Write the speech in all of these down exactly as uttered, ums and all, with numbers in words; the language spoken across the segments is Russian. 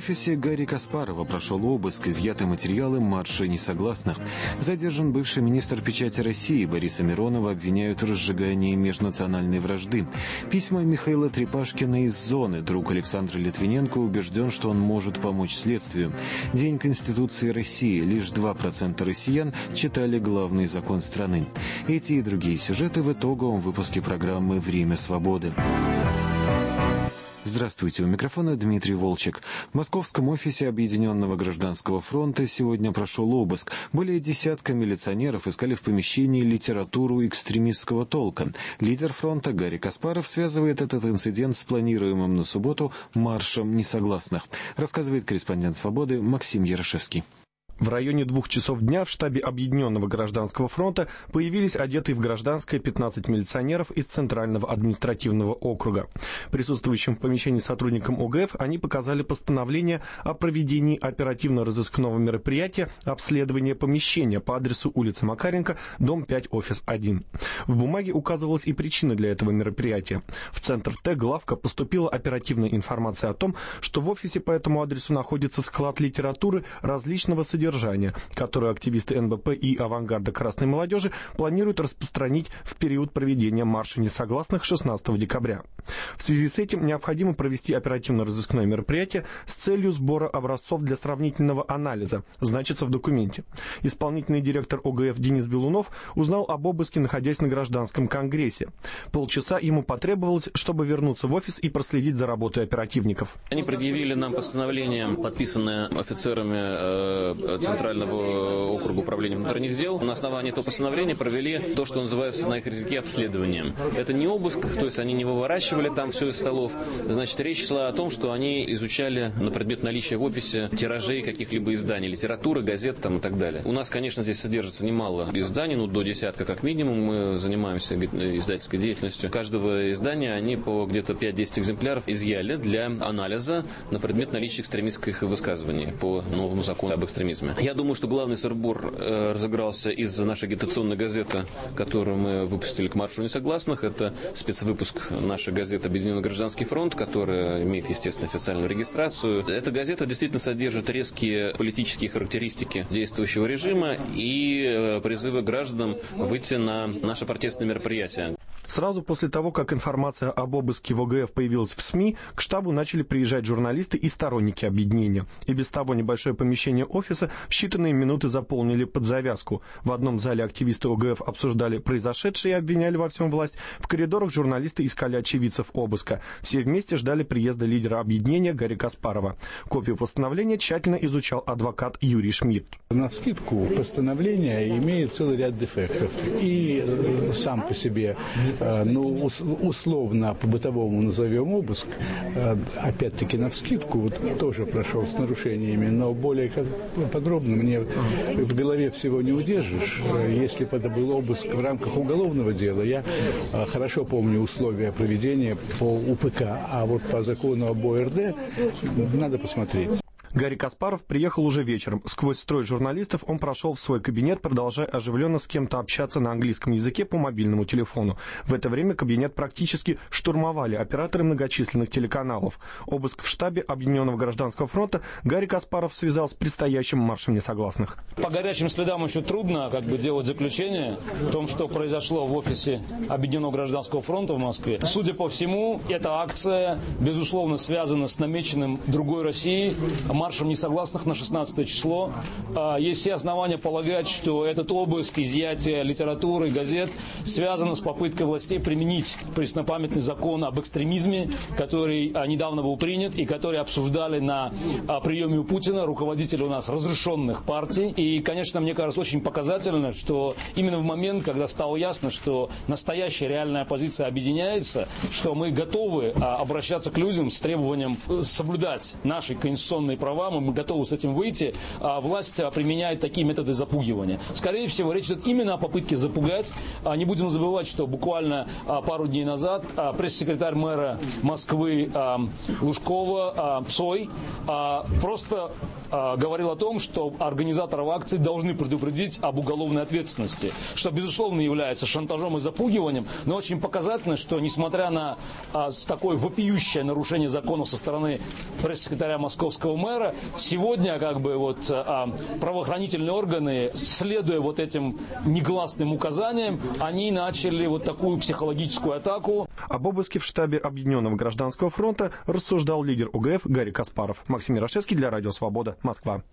офисе Гарри Каспарова прошел обыск, изъяты материалы марша несогласных. Задержан бывший министр печати России. Бориса Миронова обвиняют в разжигании межнациональной вражды. Письма Михаила Трепашкина из зоны. Друг Александра Литвиненко убежден, что он может помочь следствию. День Конституции России. Лишь два процента россиян читали главный закон страны. Эти и другие сюжеты в итоговом выпуске программы «Время свободы». Здравствуйте, у микрофона Дмитрий Волчек. В московском офисе Объединенного гражданского фронта сегодня прошел обыск. Более десятка милиционеров искали в помещении литературу экстремистского толка. Лидер фронта Гарри Каспаров связывает этот инцидент с планируемым на субботу маршем несогласных. Рассказывает корреспондент «Свободы» Максим Ярошевский. В районе двух часов дня в штабе Объединенного гражданского фронта появились одетые в гражданское пятнадцать милиционеров из Центрального административного округа. Присутствующим в помещении сотрудникам ОГФ они показали постановление о проведении оперативно-розыскного мероприятия обследования помещения по адресу улица Макаренко, дом пять, офис один. В бумаге указывалась и причина для этого мероприятия. В центр Т главка поступила оперативная информация о том, что в офисе по этому адресу находится склад литературы различного содержания, которую активисты эн бэ пэ и авангарда красной молодежи планируют распространить в период проведения марша несогласных шестнадцатого декабря. В связи с этим необходимо провести оперативно-розыскное мероприятие с целью сбора образцов для сравнительного анализа, значится в документе. Исполнительный директор о гэ эф Денис Белунов узнал об обыске, находясь на гражданском конгрессе. Полчаса ему потребовалось, чтобы вернуться в офис и проследить за работой оперативников. Они предъявили нам постановление, подписанное офицерами Центрального округа управления внутренних дел. На основании этого постановления провели то, что называется на их языке обследованием. Это не обыск, то есть они не выворачивали там все из столов. Значит, речь шла о том, что они изучали на предмет наличия в офисе тиражей каких-либо изданий, литературы, газет там и так далее. У нас, конечно, здесь содержится немало изданий, ну до десятка как минимум. Мы занимаемся издательской деятельностью. Каждого издания они по где-то пять-десять экземпляров изъяли для анализа на предмет наличия экстремистских высказываний по новому закону об экстремизме. Я думаю, что главный сырбор э, разыгрался из-за нашей агитационной газеты, которую мы выпустили к маршу несогласных. Это спецвыпуск нашей газеты «Объединенный гражданский фронт», которая имеет, естественно, официальную регистрацию. Эта газета действительно содержит резкие политические характеристики действующего режима и э, призывы гражданам выйти на наше протестное мероприятие. Сразу после того, как информация об обыске в о гэ эф появилась в СМИ, к штабу начали приезжать журналисты и сторонники объединения. И без того небольшое помещение офиса в считанные минуты заполнили под завязку. В одном зале активисты о гэ эф обсуждали произошедшее и обвиняли во всем власть. В коридорах журналисты искали очевидцев обыска. Все вместе ждали приезда лидера объединения Гарри Каспарова. Копию постановления тщательно изучал адвокат Юрий Шмидт. Навскидку постановление имеет целый ряд дефектов. И э, сам по себе ну, условно, по-бытовому назовем обыск, опять-таки навскидку, вот, тоже прошел с нарушениями, но более подробно мне в голове всего не удержишь. Если бы это был обыск в рамках уголовного дела, я хорошо помню условия проведения по у пэ ка, а вот по закону об о эр дэ надо посмотреть. Гарри Каспаров приехал уже вечером. Сквозь строй журналистов он прошел в свой кабинет, продолжая оживленно с кем-то общаться на английском языке по мобильному телефону. В это время кабинет практически штурмовали операторы многочисленных телеканалов. Обыск в штабе Объединенного гражданского фронта Гарри Каспаров связал с предстоящим маршем несогласных. По горячим следам еще трудно как бы делать заключение о том, что произошло в офисе Объединенного гражданского фронта в Москве. Судя по всему, эта акция, безусловно, связана с намеченным другой Россией маршем несогласных на шестнадцатое число. Есть все основания полагать, что этот обыск, изъятие литературы, газет связано с попыткой властей применить преснопамятный закон об экстремизме, который недавно был принят и который обсуждали на приеме у Путина, руководителя у нас разрешенных партий. И, конечно, мне кажется, очень показательно, что именно в момент, когда стало ясно, что настоящая реальная оппозиция объединяется, что мы готовы обращаться к людям с требованием соблюдать наши конституционные права, мы готовы с этим выйти, а власть применяет такие методы запугивания. Скорее всего, речь идет именно о попытке запугать. Не будем забывать, что буквально пару дней назад пресс-секретарь мэра Москвы Лужкова Цой просто э, говорил о том, что организаторов акций должны предупредить об уголовной ответственности, что, безусловно, является шантажом и запугиванием, но очень показательно, что, несмотря на э, такое вопиющее нарушение законов со стороны пресс-секретаря московского мэра, сегодня как бы вот э, правоохранительные органы, следуя вот этим негласным указаниям, они начали вот такую психологическую атаку. Об обыске в штабе Объединенного гражданского фронта рассуждал лидер ОГФ Гарри Каспаров. Максим Ярошевский для Радио Свобода, Москва.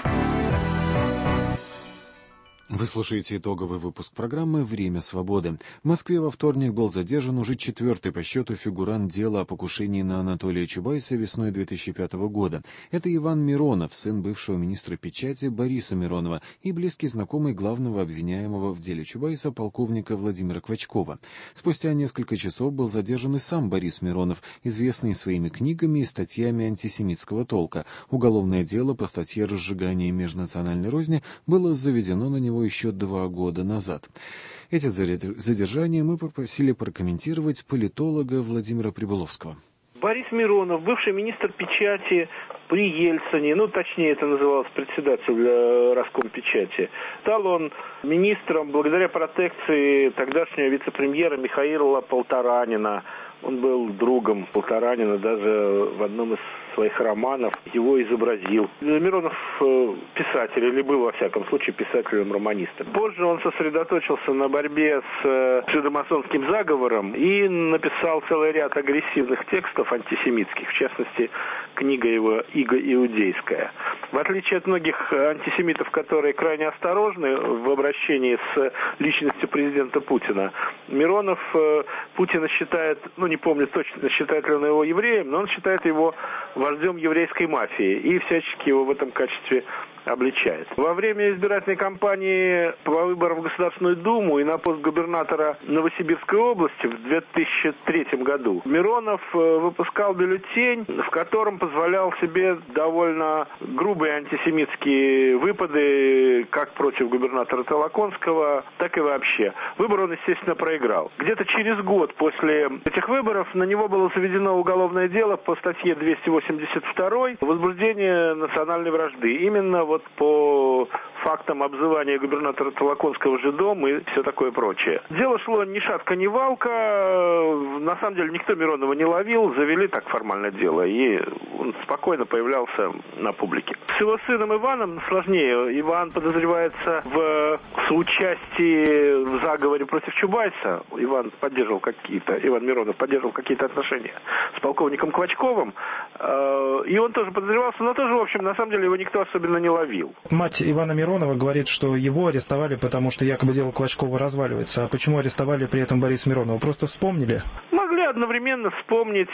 Вы слушаете итоговый выпуск программы «Время свободы». В Москве во вторник был задержан уже четвертый по счету фигурант дела о покушении на Анатолия Чубайса весной две тысячи пятого года. Это Иван Миронов, сын бывшего министра печати Бориса Миронова и близкий знакомый главного обвиняемого в деле Чубайса полковника Владимира Квачкова. Спустя несколько часов был задержан и сам Борис Миронов, известный своими книгами и статьями антисемитского толка. Уголовное дело по статье «Разжигание межнациональной розни» было заведено на него еще два года назад. Эти задержания мы попросили прокомментировать политолога Владимира Прибыловского. Борис Миронов, бывший министр печати при Ельцине, ну точнее это называлось председатель Роскомпечати, стал он министром благодаря протекции тогдашнего вице-премьера Михаила Полторанина. Он был другом Полторанина, даже в одном из своих романов его изобразил. Миронов писатель, или был, во всяком случае, писателем-романистом. Позже он сосредоточился на борьбе с жидомасонским заговором и написал целый ряд агрессивных текстов антисемитских, в частности, книга его «Иго Иудейская». В отличие от многих антисемитов, которые крайне осторожны в обращении с личностью президента Путина, Миронов Путина считает, ну не помню точно, считает ли он его евреем, но он считает его вождем еврейской мафии и всячески его в этом качестве обличает. Во время избирательной кампании по выборам в Государственную Думу и на пост губернатора Новосибирской области в две тысячи третьем году Миронов выпускал бюллетень, в котором позволял себе довольно грубые антисемитские выпады как против губернатора Толоконского, так и вообще. Выбор он, естественно, проиграл. Где-то через год после этих выборов на него было заведено уголовное дело по статье двести восемьдесят два «Возбуждение национальной вражды». Именно вот по фактам обзывания губернатора Толоконского жидом и все такое прочее. Дело шло ни шатка, ни валка. На самом деле никто Миронова не ловил, завели так формально дело, и он спокойно появлялся на публике. С его сыном Иваном сложнее. Иван подозревается в соучастии в заговоре против Чубайса. Иван поддерживал какие-то, Иван Миронов поддерживал какие-то отношения с полковником Квачковым. И он тоже подозревался, но тоже, в общем, на самом деле его никто особенно не ловил. Мать Ивана Миронова говорит, что его арестовали, потому что якобы дело Квачкова разваливается. А почему арестовали при этом Бориса Миронова? Просто вспомнили? Могли одновременно вспомнить.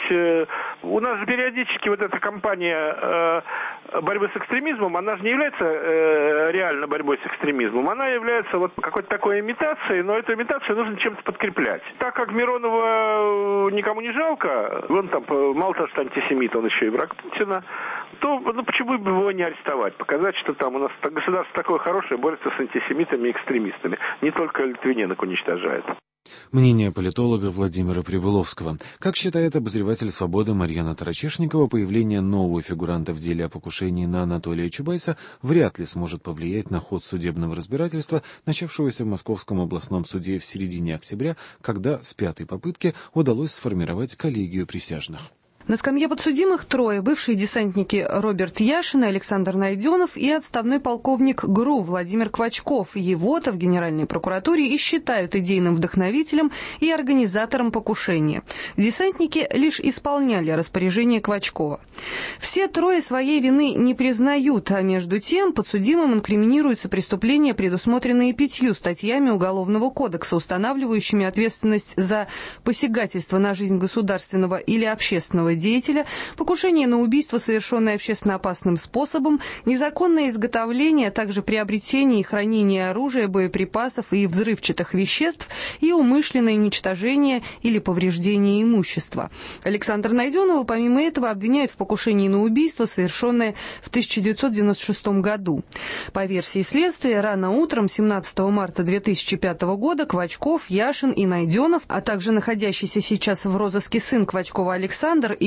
У нас же периодически вот эта кампания борьбы с экстремизмом, она же не является реально борьбой с экстремизмом. Она является вот какой-то такой имитацией, но эту имитацию нужно чем-то подкреплять. Так как Миронова никому не жалко, он там мало того, что антисемит, он еще и враг Путина, то ну, почему бы его не арестовать? Показать, что там у нас государство такое хорошее, борется с антисемитами и экстремистами. Не только литвиненок уничтожает. Мнение политолога Владимира Прибыловского. Как считает обозреватель «Свободы» Марьяна Тарачешникова, появление нового фигуранта в деле о покушении на Анатолия Чубайса вряд ли сможет повлиять на ход судебного разбирательства, начавшегося в Московском областном суде в середине октября, когда с пятой попытки удалось сформировать коллегию присяжных. На скамье подсудимых трое: бывшие десантники Роберт Яшин и Александр Найденов и отставной полковник ГРУ Владимир Квачков. Его-то в Генеральной прокуратуре и считают идейным вдохновителем и организатором покушения. Десантники лишь исполняли распоряжение Квачкова. Все трое своей вины не признают, а между тем подсудимым инкриминируются преступления, предусмотренные пятью статьями Уголовного кодекса, устанавливающими ответственность за посягательство на жизнь государственного или общественного деятеля, покушение на убийство, совершенное общественно опасным способом, незаконное изготовление, а также приобретение и хранение оружия, боеприпасов и взрывчатых веществ и умышленное уничтожение или повреждение имущества. Александра Найденова, помимо этого, обвиняют в покушении на убийство, совершенное в тысяча девятьсот девяносто шестом году. По версии следствия, рано утром семнадцатого марта две тысячи пятого года Квачков, Яшин и Найденов, а также находящийся сейчас в розыске сын Квачкова Александр и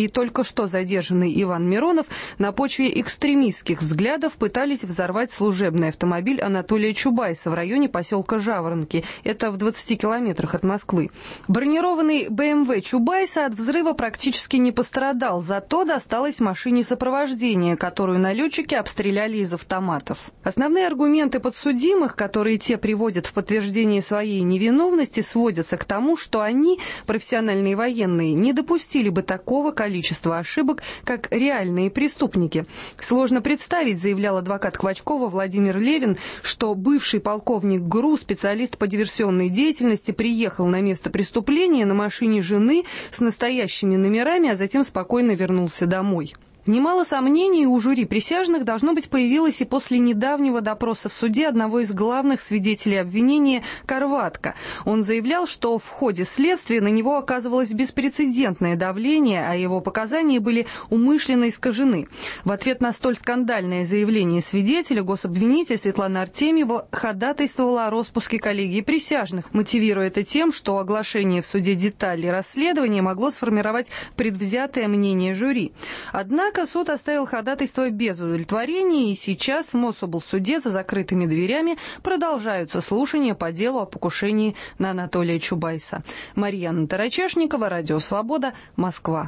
и только что задержанный Иван Миронов на почве экстремистских взглядов пытались взорвать служебный автомобиль Анатолия Чубайса в районе поселка Жаворонки. Это в двадцати километрах от Москвы. Бронированный бэ эм вэ Чубайса от взрыва практически не пострадал, зато досталось машине сопровождения, которую налетчики обстреляли из автоматов. Основные аргументы подсудимых, которые те приводят в подтверждение своей невиновности, сводятся к тому, что они, профессиональные военные, не допустили бы такого количества ошибок, как реальные преступники. Сложно представить, заявлял адвокат Квачкова Владимир Левин, что бывший полковник ГРУ, специалист по диверсионной деятельности, приехал на место преступления на машине жены с настоящими номерами, а затем спокойно вернулся домой. Немало сомнений у жюри присяжных, должно быть, появилось и после недавнего допроса в суде одного из главных свидетелей обвинения Карватко. Он заявлял, что в ходе следствия на него оказывалось беспрецедентное давление, а его показания были умышленно искажены. В ответ на столь скандальное заявление свидетеля гособвинитель Светлана Артемьева ходатайствовала о распуске коллегии присяжных, мотивируя это тем, что оглашение в суде деталей расследования могло сформировать предвзятое мнение жюри. Однако Однако суд оставил ходатайство без удовлетворения, и сейчас в Мособлсуде за закрытыми дверями продолжаются слушания по делу о покушении на Анатолия Чубайса. Марьяна Тарачешникова, Радио Свобода, Москва.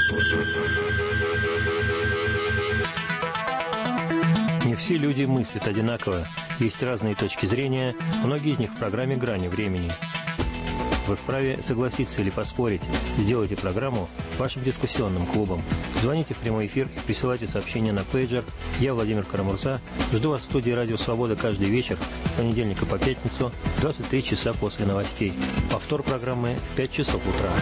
Не все люди мыслят одинаково. Есть разные точки зрения, многие из них в программе «Грани времени». Вы вправе согласиться или поспорить. Сделайте программу вашим дискуссионным клубом. Звоните в прямой эфир, присылайте сообщения на пейджер. Я Владимир Карамурза. Жду вас в студии «Радио Свобода» каждый вечер с понедельника по пятницу в двадцать три часа после новостей. Повтор программы в пять часов утра.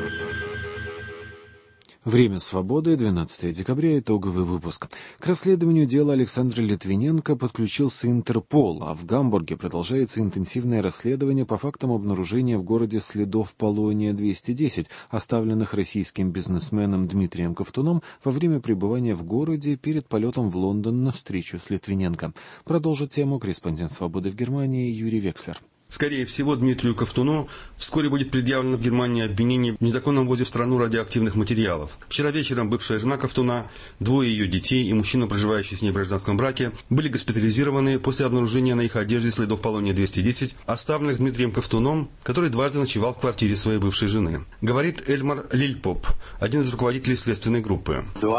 Время свободы, двенадцатое декабря, итоговый выпуск. К расследованию дела Александра Литвиненко подключился Интерпол, а в Гамбурге продолжается интенсивное расследование по фактам обнаружения в городе следов полония двести десять, оставленных российским бизнесменом Дмитрием Ковтуном во время пребывания в городе перед полетом в Лондон на встречу с Литвиненко. Продолжит тему корреспондент «Свободы» в Германии Юрий Векслер. Скорее всего, Дмитрию Ковтуну вскоре будет предъявлено в Германии обвинение в незаконном ввозе в страну радиоактивных материалов. Вчера вечером бывшая жена Ковтуна, двое ее детей и мужчина, проживающий с ней в гражданском браке, были госпитализированы после обнаружения на их одежде следов полония двести десять, оставленных Дмитрием Ковтуном, который дважды ночевал в квартире своей бывшей жены. Говорит Эльмар Лильпоп, один из руководителей следственной группы.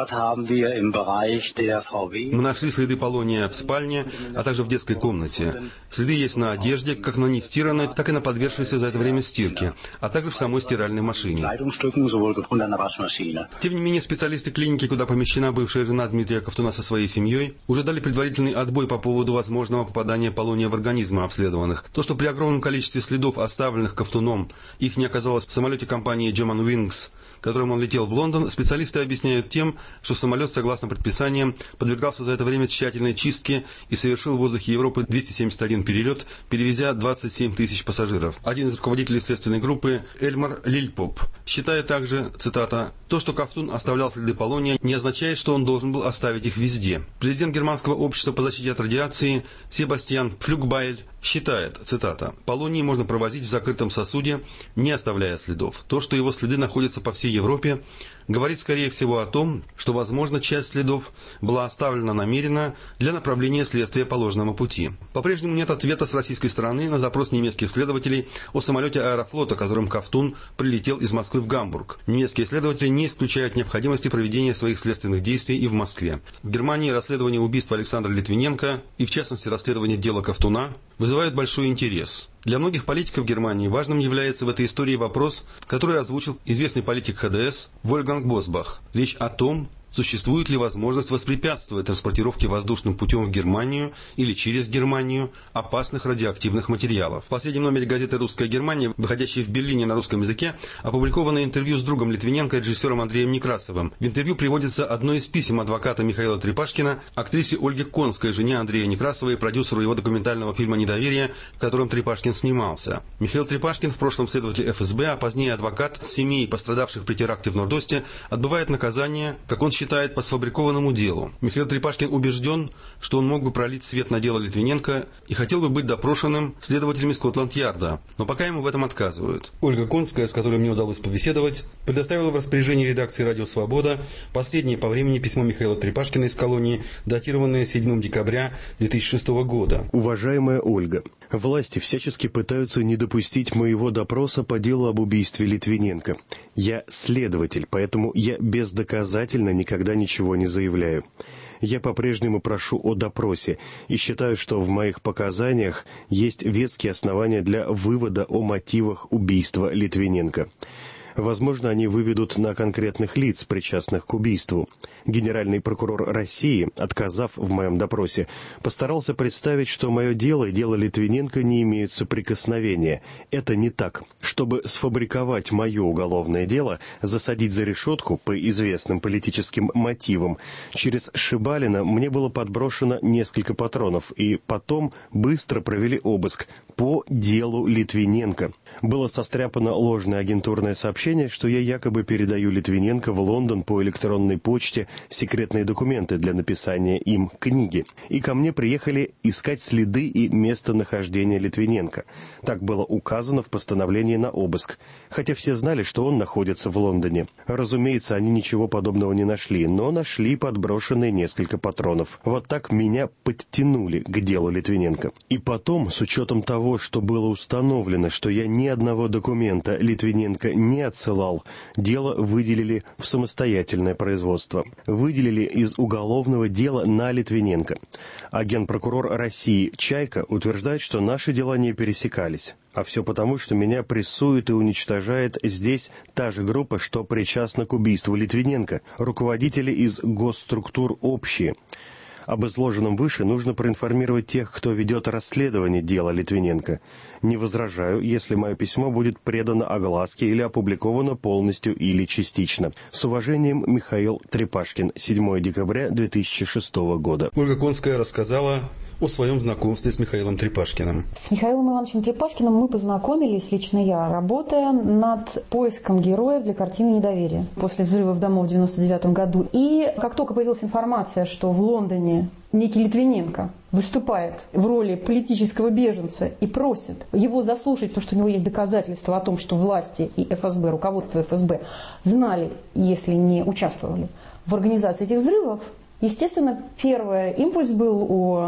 Мы нашли следы полония в спальне, а также в детской комнате. Следы есть на одежде, как на стиранной, так и на подвергшейся за это время стирке, а также в самой стиральной машине. Тем не менее, специалисты клиники, куда помещена бывшая жена Дмитрия Ковтуна со своей семьей, уже дали предварительный отбой по поводу возможного попадания полония в организмы обследованных. То, что при огромном количестве следов, оставленных Ковтуном, их не оказалось в самолете компании German Wings, которым он летел в Лондон, специалисты объясняют тем, что самолет, согласно предписаниям, подвергался за это время тщательной чистке и совершил в воздухе Европы двести семьдесят один перелет, перевезя двадцать семь тысяч пассажиров. Один из руководителей следственной группы, Эльмар Лильпоп, считает также, цитата, «То, что Ковтун оставлял следы полония, не означает, что он должен был оставить их везде». Президент Германского общества по защите от радиации Себастьян Пфлюгбайль считает, цитата, «Полоний можно провозить в закрытом сосуде, не оставляя следов. То, что его следы находятся по всей Европе, говорит, скорее всего, о том, что, возможно, часть следов была оставлена намеренно для направления следствия по ложному пути». По-прежнему нет ответа с российской стороны на запрос немецких следователей о самолете Аэрофлота, которым Ковтун прилетел из Москвы в Гамбург. Немецкие следователи не исключают необходимости проведения своих следственных действий и в Москве. В Германии расследование убийства Александра Литвиненко и, в частности, расследование дела Ковтуна вызывают большой интерес. Для многих политиков Германии важным является в этой истории вопрос, который озвучил известный политик ха дэ эс Вольфганг Босбах. Речь о том, существует ли возможность воспрепятствовать транспортировке воздушным путем в Германию или через Германию опасных радиоактивных материалов. В последнем номере газеты «Русская Германия», выходящей в Берлине на русском языке, опубликовано интервью с другом Литвиненко, режиссером Андреем Некрасовым. В интервью приводится одно из писем адвоката Михаила Трепашкина актрисе Ольге Конской, жене Андрея Некрасова и продюсеру его документального фильма «Недоверие», в котором Трепашкин снимался. Михаил Трепашкин, в прошлом следователь эф эс бэ, а позднее адвокат семей пострадавших при теракте в Норд-Осте, отбывает наказание, как он считает, считает по сфабрикованному делу. Михаил Трепашкин убежден, что он мог бы пролить свет на дело Литвиненко и хотел бы быть допрошенным следователями Скотланд-Ярда, но пока ему в этом отказывают. Ольга Конская, с которой мне удалось побеседовать, предоставила в распоряжение редакции «Радио Свобода» последнее по времени письмо Михаила Трепашкина из колонии, датированное седьмого декабря две тысячи шестого года. Уважаемая Ольга, власти всячески пытаются не допустить моего допроса по делу об убийстве Литвиненко. Я следователь, поэтому я бездоказательно никогда ничего не заявляю. Я по-прежнему прошу о допросе и считаю, что в моих показаниях есть веские основания для вывода о мотивах убийства Литвиненко. Возможно, они выведут на конкретных лиц, причастных к убийству. Генеральный прокурор России, отказав в моем допросе, постарался представить, что мое дело и дело Литвиненко не имеют соприкосновения. Это не так. Чтобы сфабриковать мое уголовное дело, засадить за решетку по известным политическим мотивам, через Шибалина мне было подброшено несколько патронов, и потом быстро провели обыск по делу Литвиненко. Было состряпано ложное агентурное сообщение, что я якобы передаю Литвиненко в Лондон по электронной почте секретные документы для написания им книги. И ко мне приехали искать следы и местонахождение Литвиненко. Так было указано в постановлении на обыск, хотя все знали, что он находится в Лондоне. Разумеется, они ничего подобного не нашли, но нашли подброшенные несколько патронов. Вот так меня подтянули к делу Литвиненко. И потом, с учетом того, что было установлено, что я ни одного документа Литвиненко не отсылал, дело выделили в самостоятельное производство. Выделили из уголовного дела на Литвиненко. А генпрокурор России Чайка утверждает, что наши дела не пересекались. А все потому, что меня прессует и уничтожает здесь та же группа, что причастна к убийству Литвиненко, руководители из госструктур общие. Об изложенном выше нужно проинформировать тех, кто ведет расследование дела Литвиненко. Не возражаю, если мое письмо будет предано огласке или опубликовано полностью или частично. С уважением, Михаил Трепашкин, седьмого декабря две тысячи шестого года. Ольга Конская рассказала о своем знакомстве с Михаилом Трепашкиным. С Михаилом Ивановичем Трепашкиным мы познакомились, лично я, работая над поиском героев для картины «Недоверие» после взрывов домов в девяносто девятом году. И как только появилась информация, что в Лондоне некий Литвиненко выступает в роли политического беженца и просит его заслушать, потому что у него есть доказательства о том, что власти и эф эс бэ, руководство эф эс бэ знали, если не участвовали в организации этих взрывов, естественно, первый импульс был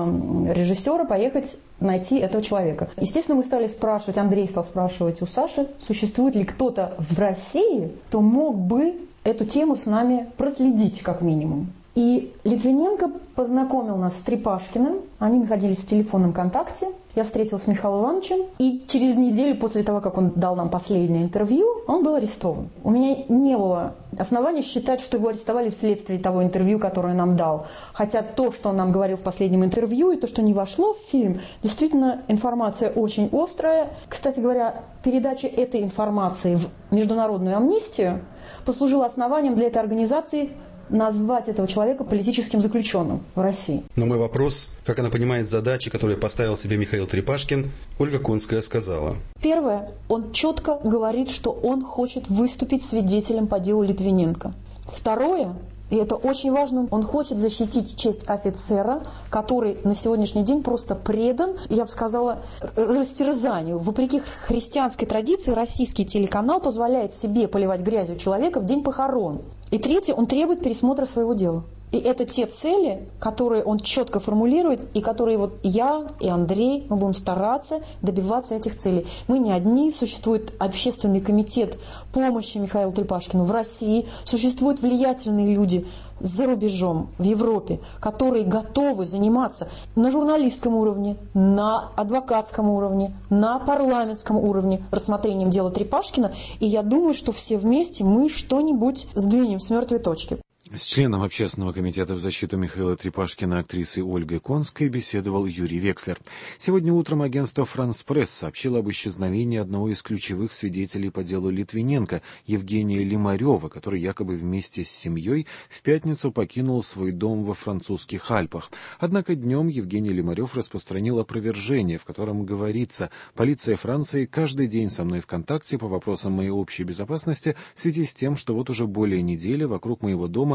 у режиссера поехать найти этого человека. Естественно, мы стали спрашивать, Андрей стал спрашивать у Саши, существует ли кто-то в России, кто мог бы эту тему с нами проследить, как минимум. И Литвиненко познакомил нас с Трепашкиным, они находились в телефонном контакте. Я встретилась с Михаилом Ивановичем, и через неделю после того, как он дал нам последнее интервью, он был арестован. У меня не было оснований считать, что его арестовали вследствие того интервью, которое он нам дал. Хотя то, что он нам говорил в последнем интервью, и то, что не вошло в фильм, действительно информация очень острая. Кстати говоря, передача этой информации в международную амнистию послужила основанием для этой организации назвать этого человека политическим заключенным в России. На мой вопрос, как она понимает задачи, которые поставил себе Михаил Трепашкин, Ольга Конская сказала. Первое. Он четко говорит, что он хочет выступить свидетелем по делу Литвиненко. Второе. И это очень важно, он хочет защитить честь офицера, который на сегодняшний день просто предан, я бы сказала, растерзанию. Вопреки христианской традиции, российский телеканал позволяет себе поливать грязью человека в день похорон. И третье, он требует пересмотра своего дела. И это те цели, которые он четко формулирует, и которые вот я и Андрей, мы будем стараться добиваться этих целей. Мы не одни, существует общественный комитет помощи Михаилу Трепашкину в России, существуют влиятельные люди за рубежом, в Европе, которые готовы заниматься на журналистском уровне, на адвокатском уровне, на парламентском уровне рассмотрением дела Трепашкина. И я думаю, что все вместе мы что-нибудь сдвинем с мертвой точки. С членом Общественного комитета в защиту Михаила Трепашкина, актрисой Ольгой Конской, беседовал Юрий Векслер. Сегодня утром агентство «Франс Пресс» сообщило об исчезновении одного из ключевых свидетелей по делу Литвиненко, Евгения Лимарева, который якобы вместе с семьей в пятницу покинул свой дом во французских Альпах. Однако днем Евгений Лимарев распространил опровержение, в котором говорится: «Полиция Франции каждый день со мной в контакте по вопросам моей общей безопасности в связи с тем, что вот уже более недели вокруг моего дома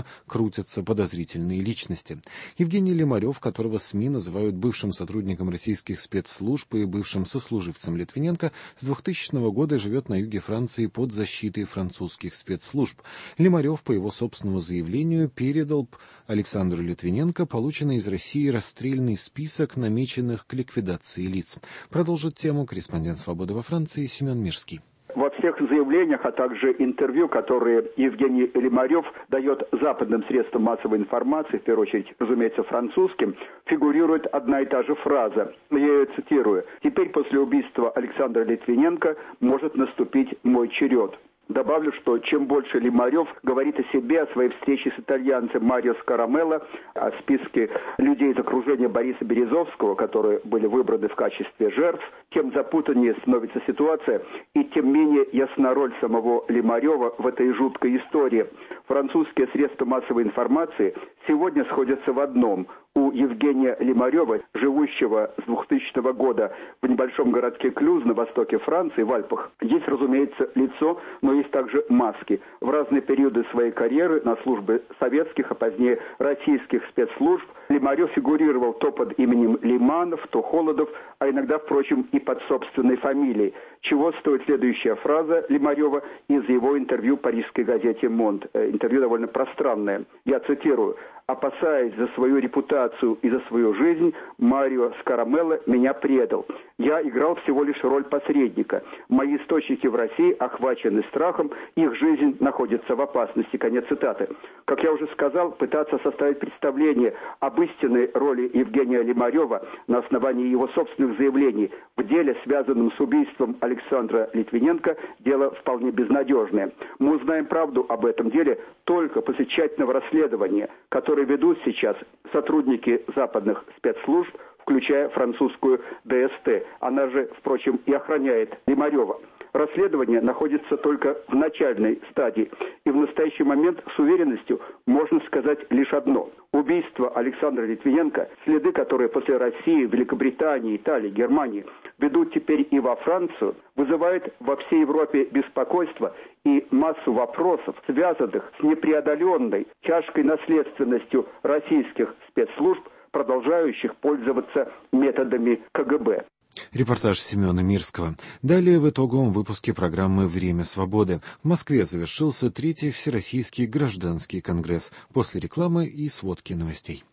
режима крутятся подозрительные личности. Евгений Лимарев, которого СМИ называют бывшим сотрудником российских спецслужб и бывшим сослуживцем Литвиненко, с двухтысячного года живет на юге Франции под защитой французских спецслужб. Лимарев, по его собственному заявлению, передал Александру Литвиненко полученный из России расстрельный список намеченных к ликвидации лиц. Продолжит тему корреспондент «Свободы» во Франции Семен Мирский. Во всех заявлениях, а также интервью, которые Евгений Лимарев дает западным средствам массовой информации, в первую очередь, разумеется, французским, фигурирует одна и та же фраза. Я ее цитирую. «Теперь после убийства Александра Литвиненко может наступить мой черед». Добавлю, что чем больше Лимарев говорит о себе, о своей встрече с итальянцем Марио Скарамелло, о списке людей из окружения Бориса Березовского, которые были выбраны в качестве жертв, тем запутаннее становится ситуация и тем менее ясна роль самого Лимарева в этой жуткой истории. Французские средства массовой информации сегодня сходятся в одном. У Евгения Лимарева, живущего с двухтысячного года в небольшом городке Клюз на востоке Франции, в Альпах, есть, разумеется, лицо, но есть также маски. В разные периоды своей карьеры на службе советских, а позднее российских спецслужб Лимарев фигурировал то под именем Лиманов, то Холодов, а иногда, впрочем, и под собственной фамилией. Чего стоит следующая фраза Лимарева из его интервью парижской газете «Монд». Интервью довольно пространное. Я цитирую. «Опасаясь за свою репутацию и за свою жизнь, Марио Скарамелло меня предал. Я играл всего лишь роль посредника. Мои источники в России охвачены страхом, их жизнь находится в опасности». Конец цитаты. Как я уже сказал, пытаться составить представление об истинной роли Евгения Лимарева на основании его собственных заявлений в деле, связанном с убийством Александра Литвиненко, дело вполне безнадежное. Мы узнаем правду об этом деле только после тщательного расследования, которое ведут сейчас сотрудники западных спецслужб, включая французскую Дэ Эс Тэ. Она же, впрочем, и охраняет Лимарева. Расследование находится только в начальной стадии. И в настоящий момент с уверенностью можно сказать лишь одно. Убийство Александра Литвиненко, следы, которые после России, Великобритании, Италии, Германии ведут теперь и во Францию, вызывает во всей Европе беспокойство и массу вопросов, связанных с непреодоленной тяжкой наследственностью российских спецслужб, продолжающих пользоваться методами Ка Гэ Бэ. Репортаж Семена Мирского. Далее в итоговом выпуске программы «Время свободы». В Москве завершился третий Всероссийский гражданский конгресс. После рекламы и сводки новостей.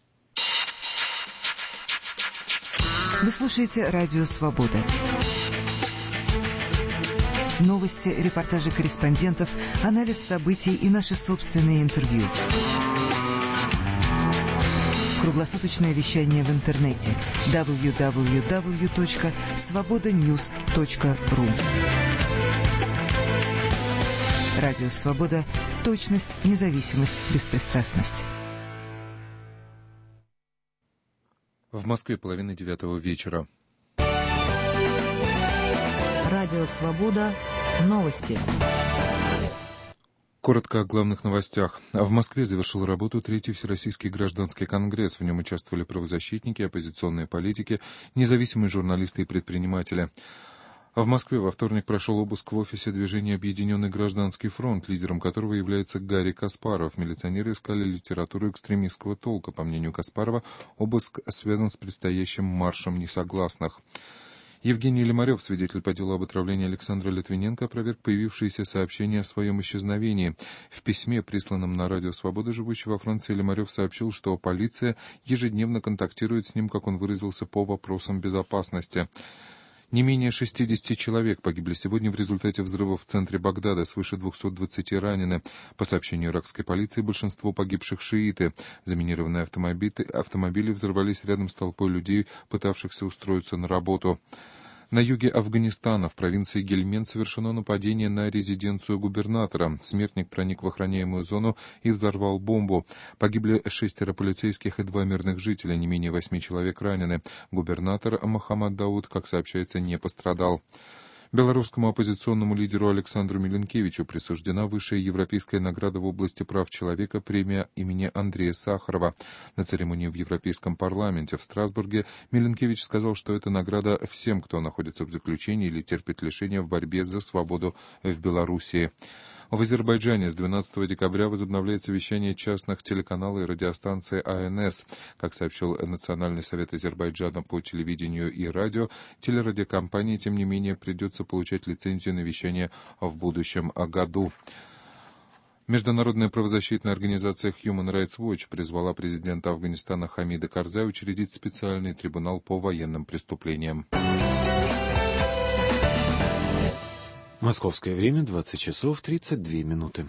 Вы слушаете «Радио Свобода». Новости, репортажи корреспондентов, анализ событий и наши собственные интервью. Круглосуточное вещание в интернете дабл ю дабл ю дабл ю точка свобода ньюс точка ру. Радио Свобода. Точность, независимость, беспристрастность. В Москве половина девятого вечера. Радио Свобода. Новости. Коротко о главных новостях. В Москве завершил работу третий Всероссийский гражданский конгресс. В нем участвовали правозащитники, оппозиционные политики, независимые журналисты и предприниматели. В Москве во вторник прошел обыск в офисе движения «Объединенный гражданский фронт», лидером которого является Гарри Каспаров. Милиционеры искали литературу экстремистского толка. По мнению Каспарова, обыск связан с предстоящим маршем несогласных. Евгений Лимарев, свидетель по делу об отравлении Александра Литвиненко, опроверг появившиеся сообщения о своем исчезновении. В письме, присланном на Радио Свобода, живущий во Франции, Лимарев сообщил, что полиция ежедневно контактирует с ним, как он выразился, по вопросам безопасности. Не менее шестидесяти человек погибли сегодня в результате взрывов в центре Багдада, свыше двухсот двадцати ранены. По сообщению иракской полиции, большинство погибших шииты. Заминированные автомобили, автомобили взорвались рядом с толпой людей, пытавшихся устроиться на работу. На юге Афганистана, в провинции Гельмент, совершено нападение на резиденцию губернатора. Смертник проник в охраняемую зону и взорвал бомбу. Погибли шестеро полицейских и два мирных жителя, не менее восьми человек ранены. Губернатор Мохаммад Дауд, как сообщается, не пострадал. Белорусскому оппозиционному лидеру Александру Миленкевичу присуждена высшая европейская награда в области прав человека, премия имени Андрея Сахарова. На церемонии в Европейском парламенте в Страсбурге Миленкевич сказал, что это награда всем, кто находится в заключении или терпит лишения в борьбе за свободу в Белоруссии. В Азербайджане с двенадцатого декабря возобновляется вещание частных телеканалов и радиостанции А Н С. Как сообщил Национальный совет Азербайджана по телевидению и радио, телерадиокомпании, тем не менее, придется получать лицензию на вещание в будущем году. Международная правозащитная организация Human Rights Watch призвала президента Афганистана Хамида Карзая учредить специальный трибунал по военным преступлениям. Московское время двадцать часов тридцать две минуты.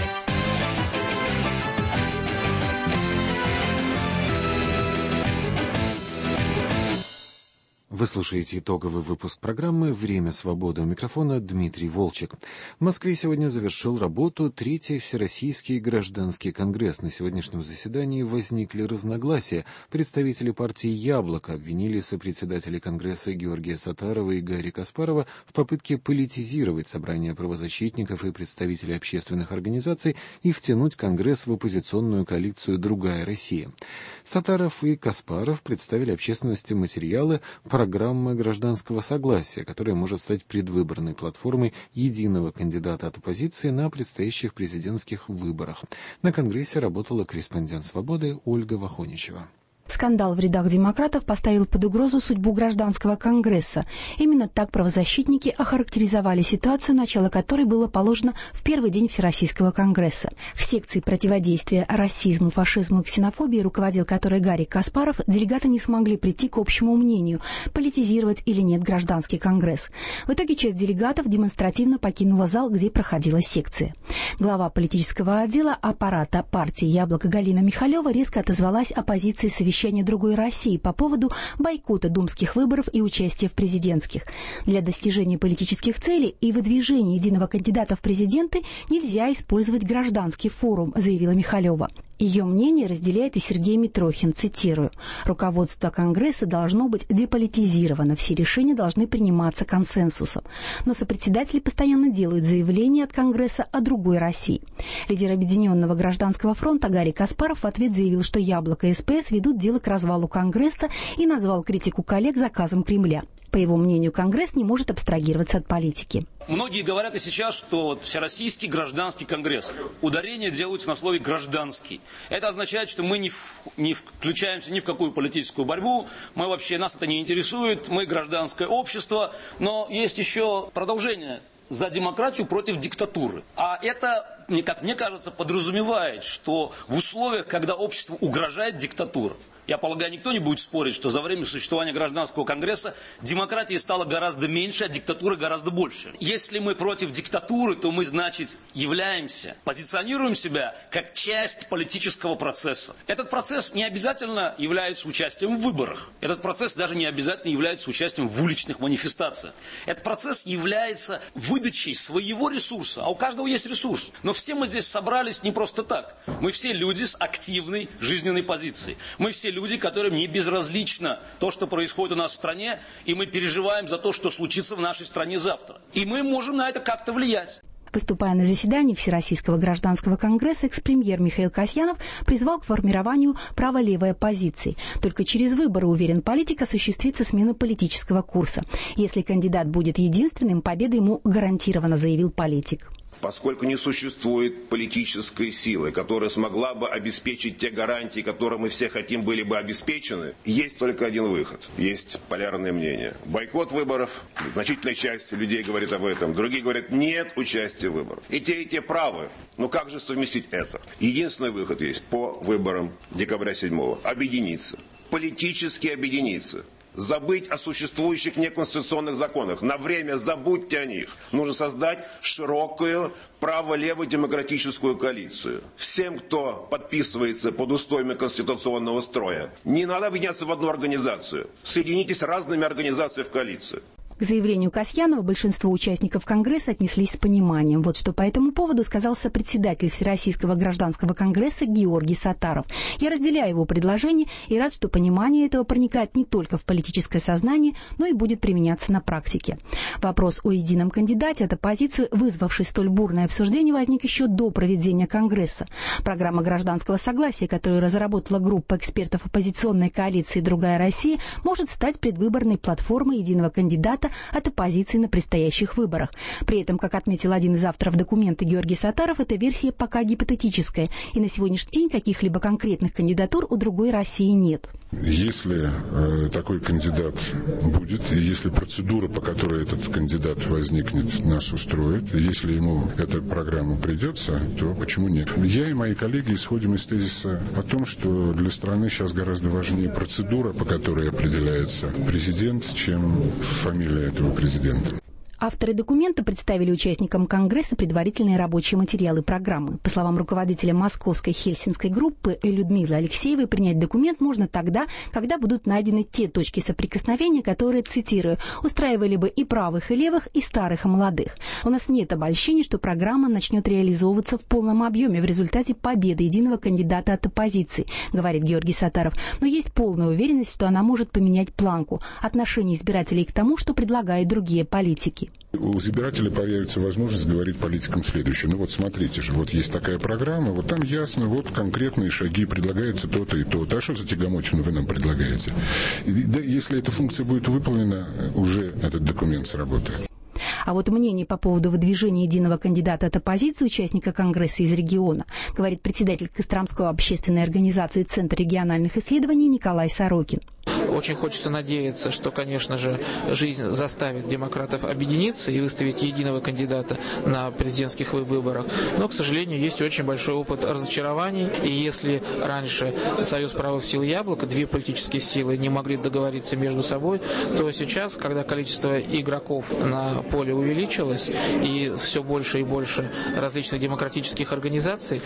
Вы слушаете итоговый выпуск программы «Время свободы». У микрофона Дмитрий Волчек. В Москве сегодня завершил работу Третий Всероссийский гражданский конгресс. На сегодняшнем заседании возникли разногласия. Представители партии «Яблоко» обвинили сопредседателей Конгресса Георгия Саттарова и Гарри Каспарова в попытке политизировать собрание правозащитников и представителей общественных организаций и втянуть Конгресс в оппозиционную коалицию «Другая Россия». Саттаров и Каспаров представили общественности материалы программы гражданского согласия, которая может стать предвыборной платформой единого кандидата от оппозиции на предстоящих президентских выборах. На Конгрессе работала корреспондент «Свободы» Ольга Вахоничева. Скандал в рядах демократов поставил под угрозу судьбу гражданского конгресса. Именно так правозащитники охарактеризовали ситуацию, начало которой было положено в первый день Всероссийского конгресса. В секции противодействия расизму, фашизму и ксенофобии, руководил которой Гарри Каспаров, делегаты не смогли прийти к общему мнению, политизировать или нет гражданский конгресс. В итоге часть делегатов демонстративно покинула зал, где проходила секция. Глава политического отдела аппарата партии «Яблоко» Галина Михалева резко отозвалась о позиции совещания «Другой России» по поводу бойкота думских выборов и участия в президентских. Для достижения политических целей и выдвижения единого кандидата в президенты нельзя использовать гражданский форум, заявила Михалева. Ее мнение разделяет и Сергей Митрохин, цитирую: «Руководство Конгресса должно быть деполитизировано, все решения должны приниматься консенсусом. Но сопредседатели постоянно делают заявления от Конгресса о другой России». Лидер Объединенного гражданского фронта Гарри Каспаров в ответ заявил, что «Яблоко» и эс пэ эс ведут дело к развалу Конгресса и назвал критику коллег заказом Кремля. По его мнению, Конгресс не может абстрагироваться от политики. Многие говорят и сейчас, что вот Всероссийский гражданский конгресс. Ударение делаются на слове «гражданский». Это означает, что мы не, в, не включаемся ни в какую политическую борьбу, мы вообще, нас это не интересует, мы гражданское общество. Но есть еще продолжение: за демократию против диктатуры. А это, как мне кажется, подразумевает, что в условиях, когда обществу угрожает диктатура, я полагаю, никто не будет спорить, что за время существования гражданского конгресса демократии стало гораздо меньше, а диктатуры гораздо больше. Если мы против диктатуры, то мы, значит, являемся, позиционируем себя как часть политического процесса. Этот процесс не обязательно является участием в выборах. Этот процесс даже не обязательно является участием в уличных манифестациях. Этот процесс является выдачей своего ресурса. А у каждого есть ресурс. Но все мы здесь собрались не просто так. Мы все люди с активной жизненной позицией. Мы все люди, которым не безразлично то, что происходит у нас в стране, и мы переживаем за то, что случится в нашей стране завтра. И мы можем на это как-то влиять. Выступая на заседании Всероссийского гражданского конгресса, экс-премьер Михаил Касьянов призвал к формированию право-левой оппозиции. Только через выборы, уверен политик, осуществится смена политического курса. Если кандидат будет единственным, победа ему гарантирована, заявил политик. Поскольку не существует политической силы, которая смогла бы обеспечить те гарантии, которые мы все хотим были бы обеспечены, есть только один выход. Есть полярное мнение. Бойкот выборов. Значительная часть людей говорит об этом. Другие говорят, нет участия в выборах. И те, и те правы. Но как же совместить это? Единственный выход есть по выборам декабря седьмого. Объединиться. Политически объединиться. Забыть о существующих неконституционных законах. На время забудьте о них. Нужно создать широкую право-левую демократическую коалицию. Всем, кто подписывается под устоями конституционного строя, не надо объединяться в одну организацию. Соединитесь с разными организациями в коалицию. К заявлению Касьянова большинство участников Конгресса отнеслись с пониманием. Вот что по этому поводу сказал сопредседатель Всероссийского гражданского конгресса Георгий Саттаров. «Я разделяю его предложение и рад, что понимание этого проникает не только в политическое сознание, но и будет применяться на практике». Вопрос о едином кандидате от оппозиции, вызвавший столь бурное обсуждение, возник еще до проведения Конгресса. Программа гражданского согласия, которую разработала группа экспертов оппозиционной коалиции «Другая Россия», может стать предвыборной платформой единого кандидата кандидата от оппозиции на предстоящих выборах. При этом, как отметил один из авторов документа Георгий Саттаров, эта версия пока гипотетическая, и на сегодняшний день каких-либо конкретных кандидатур у другой России нет. Если э, такой кандидат будет, и если процедура, по которой этот кандидат возникнет, нас устроит, и если ему эта программа придется, то почему нет? Я и мои коллеги исходим из тезиса о том, что для страны сейчас гораздо важнее процедура, по которой определяется президент, чем фамилия этого президента. Авторы документа представили участникам Конгресса предварительные рабочие материалы программы. По словам руководителя московской Хельсинской группы Людмилы Алексеевой, принять документ можно тогда, когда будут найдены те точки соприкосновения, которые, цитирую, устраивали бы и правых, и левых, и старых, и молодых. У нас нет обольщений, что программа начнет реализовываться в полном объеме в результате победы единого кандидата от оппозиции, говорит Георгий Саттаров. Но есть полная уверенность, что она может поменять планку отношения избирателей к тому, что предлагают другие политики. У избирателя появится возможность говорить политикам следующее. Ну вот смотрите же, вот есть такая программа, вот там ясно, вот конкретные шаги, предлагается то-то и то-то. А что за тягомотину вы нам предлагаете? Да, если эта функция будет выполнена, уже этот документ сработает. А вот мнение по поводу выдвижения единого кандидата от оппозиции, участника Конгресса из региона, говорит председатель Костромской общественной организации Центр региональных исследований Николай Сорокин. Очень хочется надеяться, что, конечно же, жизнь заставит демократов объединиться и выставить единого кандидата на президентских выборах. Но, к сожалению, есть очень большой опыт разочарований. И если раньше Союз правых сил и Яблоко, две политические силы, не могли договориться между собой, то сейчас, когда количество игроков на поле увеличилось и все больше и больше различных демократических организаций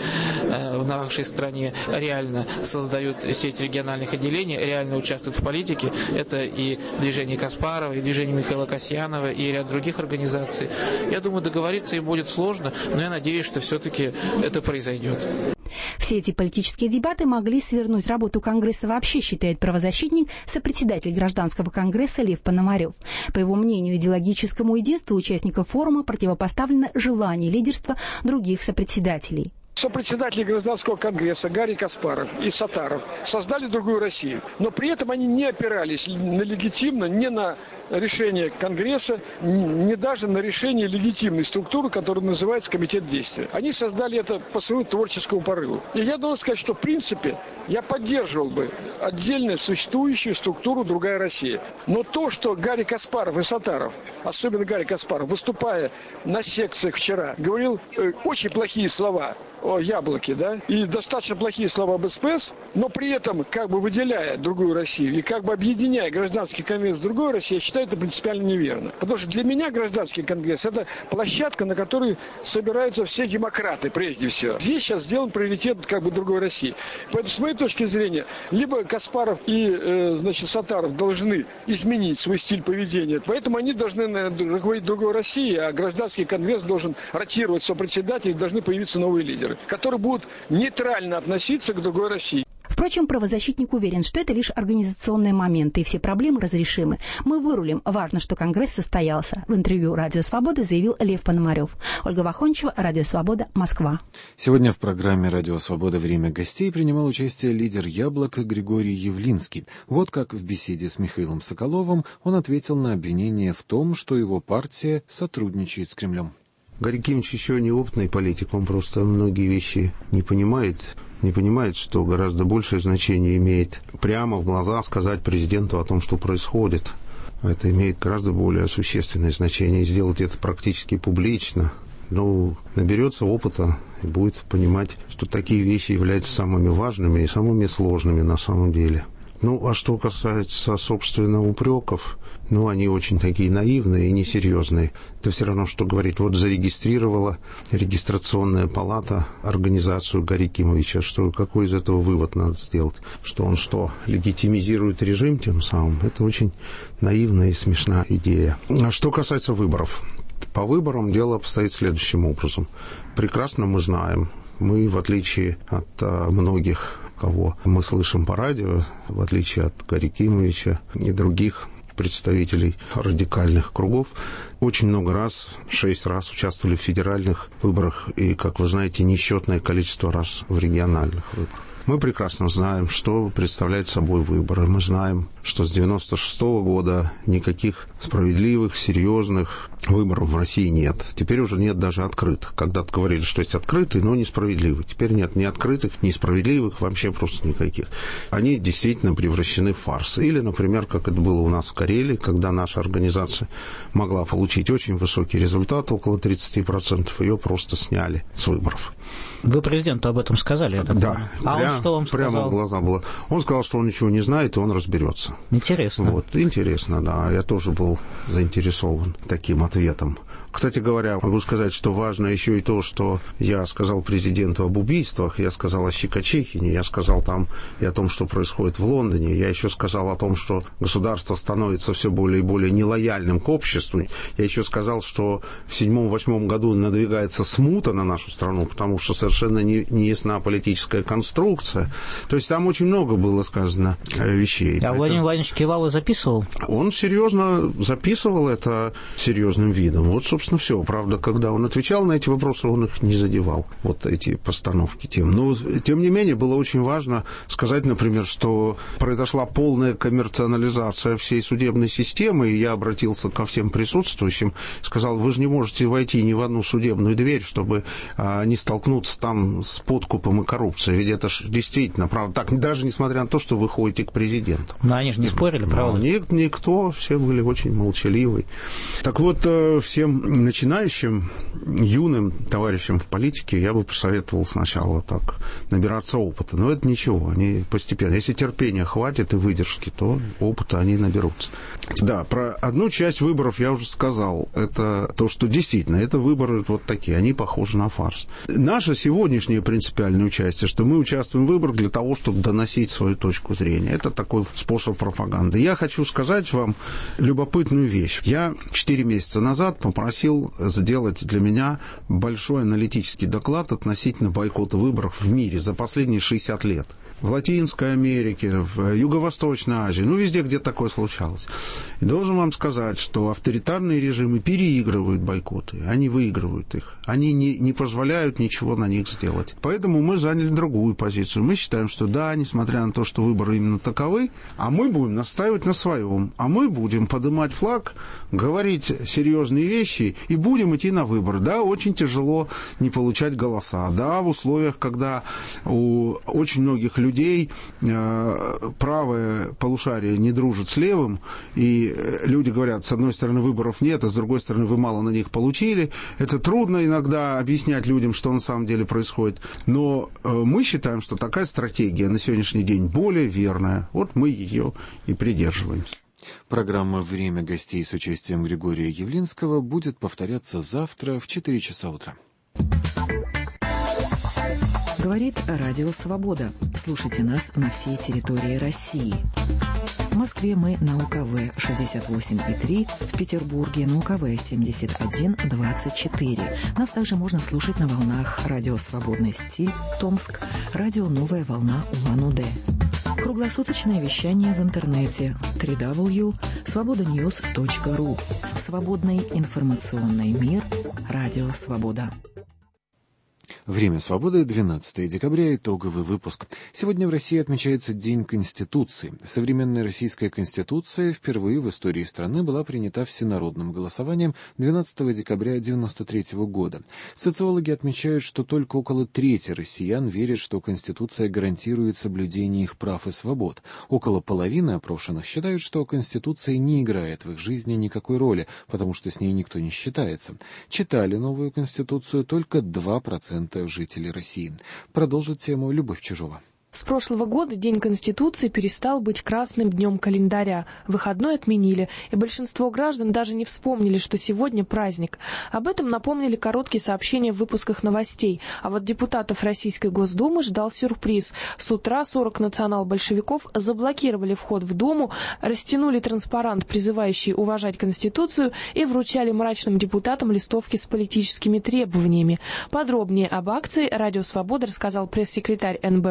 в нашей стране реально создают сеть региональных отделений, реально участвуют в политике, это и движение Каспарова, и движение Михаила Касьянова, и ряд других организаций. Я думаю, договориться им будет сложно, но я надеюсь, что все-таки это произойдет. Все эти политические дебаты могли свернуть работу Конгресса вообще, считает правозащитник, сопредседатель Гражданского конгресса Лев Пономарев. По его мнению, идеологическому единству участников форума противопоставлено желание лидерства других сопредседателей. Сопредседатели Гражданского конгресса Гарри Каспаров и Саттаров создали другую Россию, но при этом они не опирались на легитимно, не на решение Конгресса, не даже на решение легитимной структуры, которая называется Комитет действия. Они создали это по своему творческому порыву. И я должен сказать, что в принципе я поддерживал бы отдельно существующую структуру «Другая Россия». Но то, что Гарри Каспаров и Саттаров, особенно Гарри Каспаров, выступая на секциях вчера, говорил э, очень плохие слова о Яблоке, да, и достаточно плохие слова об СПС, но при этом как бы выделяя другую Россию и как бы объединяя гражданский конгресс с другой Россией, я считаю это принципиально неверно. Потому что для меня гражданский конгресс — это площадка, на которой собираются все демократы, прежде всего. Здесь сейчас сделан приоритет как бы другой России. Поэтому, с моей точки зрения, либо Каспаров и, э, значит, Саттаров должны изменить свой стиль поведения, поэтому они должны наверное, руководить другой Россией, а гражданский конгресс должен ротировать сопредседателей, должны появиться новые лидеры, которые будут нейтрально относиться к другой России. Впрочем, правозащитник уверен, что это лишь организационные моменты, и все проблемы разрешимы. Мы вырулим. Важно, что Конгресс состоялся. В интервью «Радио Свобода» заявил Лев Пономарев. Ольга Вахончева, Радио Свобода, Москва. Сегодня в программе «Радио Свобода. Время гостей» принимал участие лидер «Яблока» Григорий Явлинский. Вот как в беседе с Михаилом Соколовым он ответил на обвинение в том, что его партия сотрудничает с Кремлем. Гарри Кимович еще неопытный политик, он просто многие вещи не понимает. Не понимает, что гораздо большее значение имеет прямо в глаза сказать президенту о том, что происходит. Это имеет гораздо более существенное значение. И сделать это практически публично. Ну, наберется опыта и будет понимать, что такие вещи являются самыми важными и самыми сложными на самом деле. Ну, а что касается, собственно, упреков, ну, они очень такие наивные и несерьезные. Это все равно, что говорить, вот зарегистрировала регистрационная палата организацию Гарри Кимовича. Что, какой из этого вывод надо сделать? Что он что, легитимизирует режим тем самым? Это очень наивная и смешная идея. А что касается выборов. По выборам дело обстоит следующим образом. Прекрасно мы знаем, мы, в отличие от а, многих, кого мы слышим по радио, в отличие от Гарри Кимовича и других представителей радикальных кругов, очень много раз, шесть раз участвовали в федеральных выборах и, как вы знаете, несчетное количество раз в региональных выборах. Мы прекрасно знаем, что представляют собой выборы. Мы знаем, что с девяносто шестого года никаких справедливых, серьезных выборов в России нет. Теперь уже нет даже открытых. Когда-то говорили, что есть открытые, но несправедливые. Теперь нет ни открытых, ни справедливых, вообще просто никаких. Они действительно превращены в фарс. Или, например, как это было у нас в Карелии, когда наша организация могла получить очень высокий результат, около тридцать процентов, ее просто сняли с выборов. Вы президенту об этом сказали? Я так да. Понимаю. А прям, он что вам сказал? Прямо в глаза было. Он сказал, что он ничего не знает, и он разберется. Интересно. Вот, интересно, да. Я тоже был заинтересован таким ответом. Кстати говоря, могу сказать, что важно еще и то, что я сказал президенту об убийствах, я сказал о Щекочихине, я сказал там и о том, что происходит в Лондоне, я еще сказал о том, что государство становится все более и более нелояльным к обществу, я еще сказал, что в седьмом-восьмом году надвигается смута на нашу страну, потому что совершенно не, не ясна политическая конструкция. То есть там очень много было сказано вещей. А Владимир Владимирович кивал и записывал? Он серьезно записывал это серьезным видом. Вот, собственно, все. Правда, когда он отвечал на эти вопросы, он их не задевал, вот эти постановки тем. Но, тем не менее, было очень важно сказать, например, что произошла полная коммерциализация всей судебной системы, и я обратился ко всем присутствующим, сказал, вы же не можете войти ни в одну судебную дверь, чтобы а, не столкнуться там с подкупом и коррупцией. Ведь это же действительно, правда, так, даже несмотря на то, что вы ходите к президенту. Но они же не спорили, правда? Но, ник- никто, все были очень молчаливы. Так вот, всем начинающим, юным товарищам в политике я бы посоветовал сначала так набираться опыта. Но это ничего, они постепенно. Если терпения хватит и выдержки, то опыта они наберутся. Да, про одну часть выборов я уже сказал. Это то, что действительно, это выборы вот такие, они похожи на фарс. Наше сегодняшнее принципиальное участие, что мы участвуем в выборах для того, чтобы доносить свою точку зрения. Это такой способ пропаганды. Я хочу сказать вам любопытную вещь. Я четыре месяца назад попросил сделать для меня большой аналитический доклад относительно бойкота выборов в мире за последние шестьдесят лет. В Латинской Америке, в Юго-Восточной Азии, ну, везде, где такое случалось. И должен вам сказать, что авторитарные режимы переигрывают бойкоты, они выигрывают их, они не, не позволяют ничего на них сделать. Поэтому мы заняли другую позицию. Мы считаем, что да, несмотря на то, что выборы именно таковы, а мы будем настаивать на своем, а мы будем поднимать флаг, говорить серьезные вещи и будем идти на выборы. Да, очень тяжело не получать голоса, да, в условиях, когда у очень многих людей людей э, правое полушарие не дружит с левым, и люди говорят, с одной стороны выборов нет, а с другой стороны вы мало на них получили. Это трудно иногда объяснять людям, что на самом деле происходит. Но э, мы считаем, что такая стратегия на сегодняшний день более верная. Вот мы ее и придерживаемся. Программа «Время гостей» с участием Григория Явлинского будет повторяться завтра в четыре часа утра. Говорит Радио Свобода. Слушайте нас на всей территории России. В Москве мы на УКВ шестьдесят восемь и три, в Петербурге на УКВ семьдесят один двадцать четыре. Нас также можно слушать на волнах Радио Свободный стиль, Томск, Радио Новая волна Улан-Удэ. Круглосуточное вещание в интернете дабл ю дабл ю дабл ю точка свобода ньюс точка ру. Свободный информационный мир. Радио Свобода. Время свободы, двенадцатое декабря, итоговый выпуск. Сегодня в России отмечается День Конституции. Современная российская Конституция впервые в истории страны была принята всенародным голосованием двенадцатого декабря девяносто третьего года. Социологи отмечают, что только около трети россиян верят, что Конституция гарантирует соблюдение их прав и свобод. Около половины опрошенных считают, что Конституция не играет в их жизни никакой роли, потому что с ней никто не считается. Читали новую Конституцию только два процента жителей России. Продолжит тему Любовь Чижова. С прошлого года День Конституции перестал быть красным днем календаря. Выходной отменили, и большинство граждан даже не вспомнили, что сегодня праздник. Об этом напомнили короткие сообщения в выпусках новостей. А вот депутатов Российской Госдумы ждал сюрприз. С утра сорок национал-большевиков заблокировали вход в Думу, растянули транспарант, призывающий уважать Конституцию, и вручали мрачным депутатам листовки с политическими требованиями. Подробнее об акции «Радио Свобода» рассказал пресс-секретарь эн бэ пэ Алексей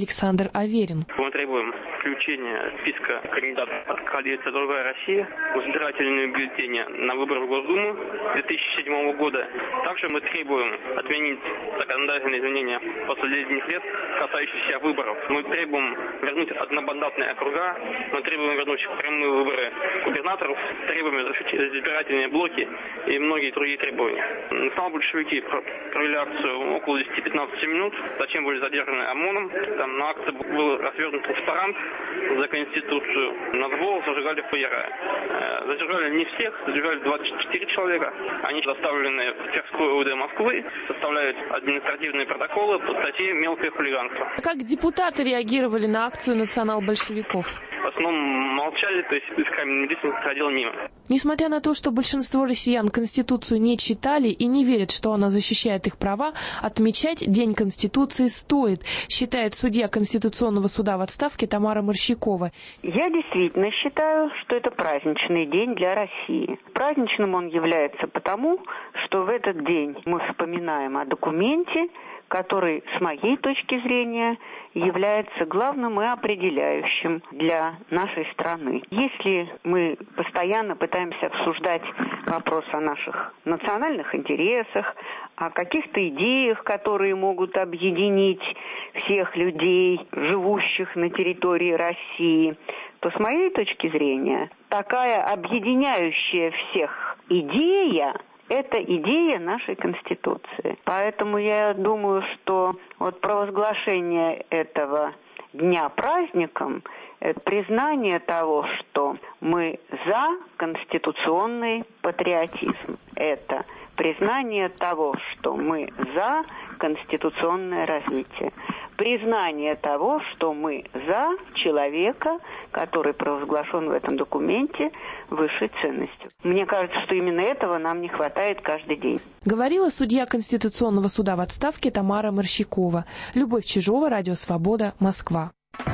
Александр Аверин. Мы требуем включения списка кандидатов от коалиции «Другая Россия» в избирательные бюллетени на выборы в Госдуму две тысячи седьмого года. Также мы требуем отменить законодательные изменения последних лет, касающиеся выборов. Мы требуем вернуть одномандатные округа, мы требуем вернуть прямые выборы губернаторов, требуем разрешить избирательные блоки и многие другие требования. Национал-большевики провели акцию около десяти-пятнадцати минут, затем были задержаны ОМОНом. Там на акции был развернут транспарант за Конституцию. На сбор зажигали фаера. Задержали не всех, задержали двадцать четыре человека. Они доставлены в Тверскую УВД Москвы, составляют административные протоколы по статье «Мелкое хулиганство». Как депутаты реагировали на акцию национал-большевиков? В основном молчали, то есть из каменной лестницы проходило мимо. Несмотря на то, что большинство россиян Конституцию не читали и не верят, что она защищает их права, отмечать День Конституции стоит, считает судья Конституционного суда в отставке Тамара Морщикова. Я действительно считаю, что это праздничный день для России. Праздничным он является потому, что в этот день мы вспоминаем о документе, который, с моей точки зрения, является главным и определяющим для нашей страны. Если мы постоянно пытаемся обсуждать вопрос о наших национальных интересах, о каких-то идеях, которые могут объединить всех людей, живущих на территории России, то, с моей точки зрения, такая объединяющая всех идея – это идея нашей Конституции. Поэтому я думаю, что вот провозглашение этого дня праздником – это признание того, что мы за конституционный патриотизм. Это признание того, что мы за конституционное развитие. Признание того, что мы за человека, который провозглашен в этом документе высшей ценностью. Мне кажется, что именно этого нам не хватает каждый день. Говорила судья Конституционного суда в отставке Тамара Морщикова. Любовь Чижова, Радио Свобода, Москва.